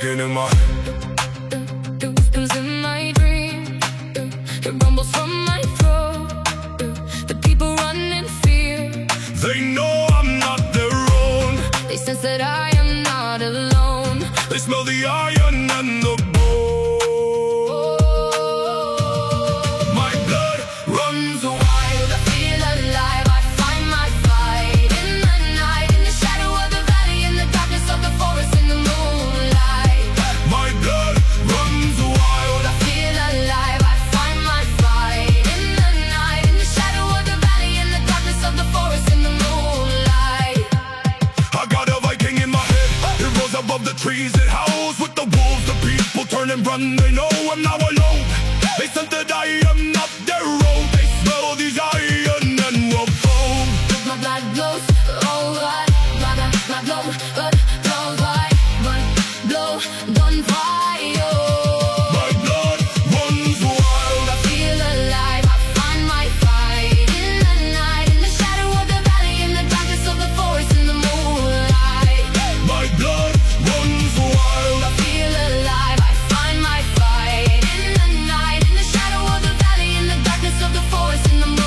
waking in my Comes in my dream, it rumbles from my throat. The people run in fear. They know I'm not their own. They sense that I am not alone. They smell the iron and the bone. My blood runs wild. I feel alive, I find my fight in the night, in the shadow of the valley, in the darkness of the forest, in the moonlight. My blood runs wild. I feel alive, I find my fight in the night, in the shadow of the valley, in the darkness of the forest, in the moonlight. I got a Viking in my head. It rose above the trees. It howls with the wolves. The people turn and run. They know I'm now alone. They sense that I am not their own. They smell these iron and the bone. My blood glows, oh right. My blood glows white. Blood on fire. My blood runs wild. I feel alive, I find my fight in the night, in the shadow of the valley, in the darkness of the forest, in the moonlight. My blood runs wild. I feel alive, I find my fight in the night, in the shadow of the valley, in the darkness of the forest, in the moonlight.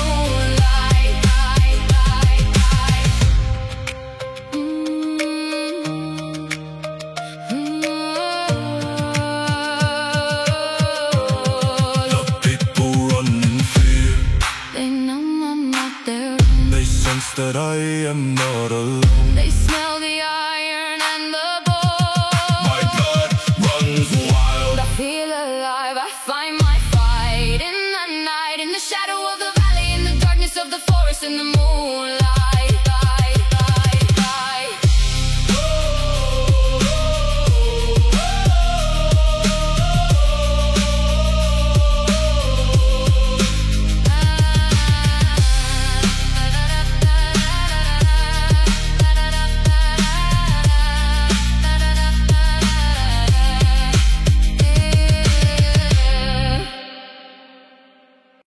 The people run in fear. They know I'm not there. They sense that I am not alone. They smell the iron and the bone. My blood runs wild. I feel alive, I find my